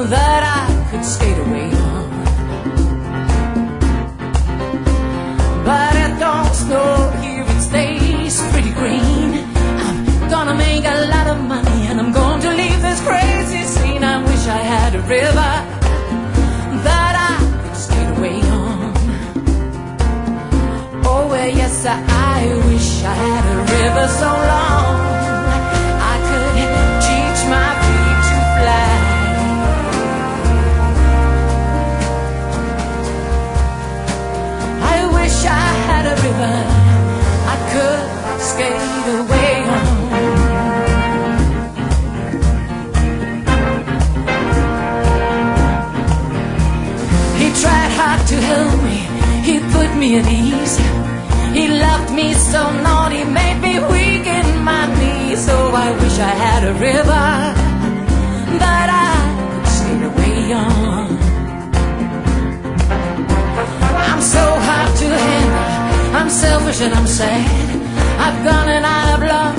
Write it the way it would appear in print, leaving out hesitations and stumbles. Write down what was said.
that I could skate away on. But it don't snow here, it stays pretty green. I'm gonna make a lot of money and I'm going to leave this crazy scene. I wish I had a river that I could skate away on. Oh well, yes, I wish I had a river so long I could teach my feet to fly. I wish I had a river I could skate away on. He tried hard to help me, he put me at ease. He loved me so naughty, made me weak in my knees. So I wish I had a river that I could skate away on. I'm so hard to handle, I'm selfish and I'm sad. I've gone and out of love